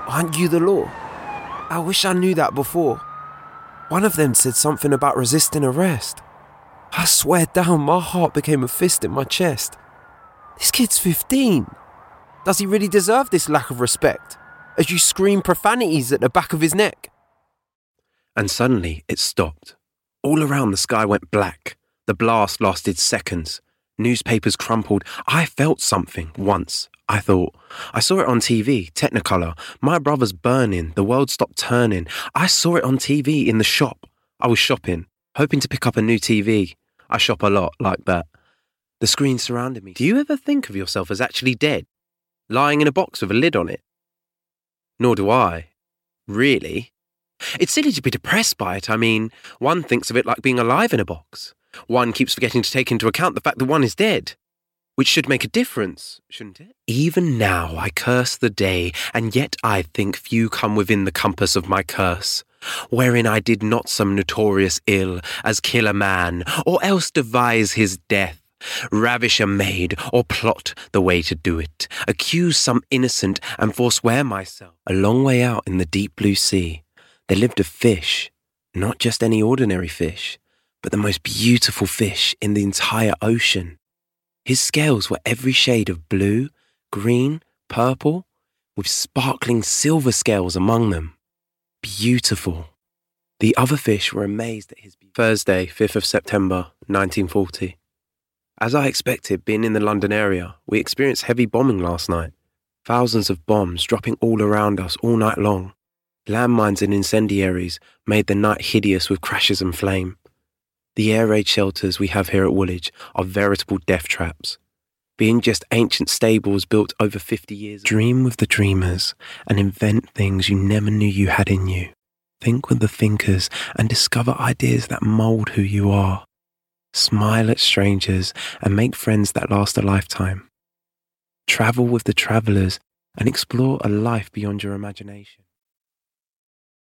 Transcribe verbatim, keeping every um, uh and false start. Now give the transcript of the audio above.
Aren't you the law? I wish I knew that before. One of them said something about resisting arrest. I swear down, my heart became a fist in my chest. This kid's fifteen. Does he really deserve this lack of respect? As you scream profanities at the back of his neck. And suddenly it stopped. All around the sky went black. The blast lasted seconds. Newspapers crumpled. I felt something once, I thought. I saw it on T V, Technicolor. My brother's burning. The world stopped turning. I saw it on T V in the shop. I was shopping, hoping to pick up a new T V. I shop a lot like that. The screen surrounded me. Do you ever think of yourself as actually dead? Lying in a box with a lid on it? Nor do I. Really? It's silly to be depressed by it. I mean, one thinks of it like being alive in a box. One keeps forgetting to take into account the fact that one is dead. Which should make a difference, shouldn't it? Even now I curse the day, and yet I think few come within the compass of my curse, wherein I did not some notorious ill as kill a man, or else devise his death, ravish a maid, or plot the way to do it, accuse some innocent, and forswear myself. A long way out in the deep blue sea, there lived a fish, not just any ordinary fish, but the most beautiful fish in the entire ocean. His scales were every shade of blue, green, purple, with sparkling silver scales among them. Beautiful. The other fish were amazed at his beauty. Thursday, fifth of September, nineteen forty. As I expected, being in the London area, we experienced heavy bombing last night. Thousands of bombs dropping all around us all night long. Landmines and incendiaries made the night hideous with crashes and flame. The air raid shelters we have here at Woolwich are veritable death traps. Being just ancient stables built over fifty years ago. Dream with the dreamers and invent things you never knew you had in you. Think with the thinkers and discover ideas that mould who you are. Smile at strangers and make friends that last a lifetime. Travel with the travellers and explore a life beyond your imagination.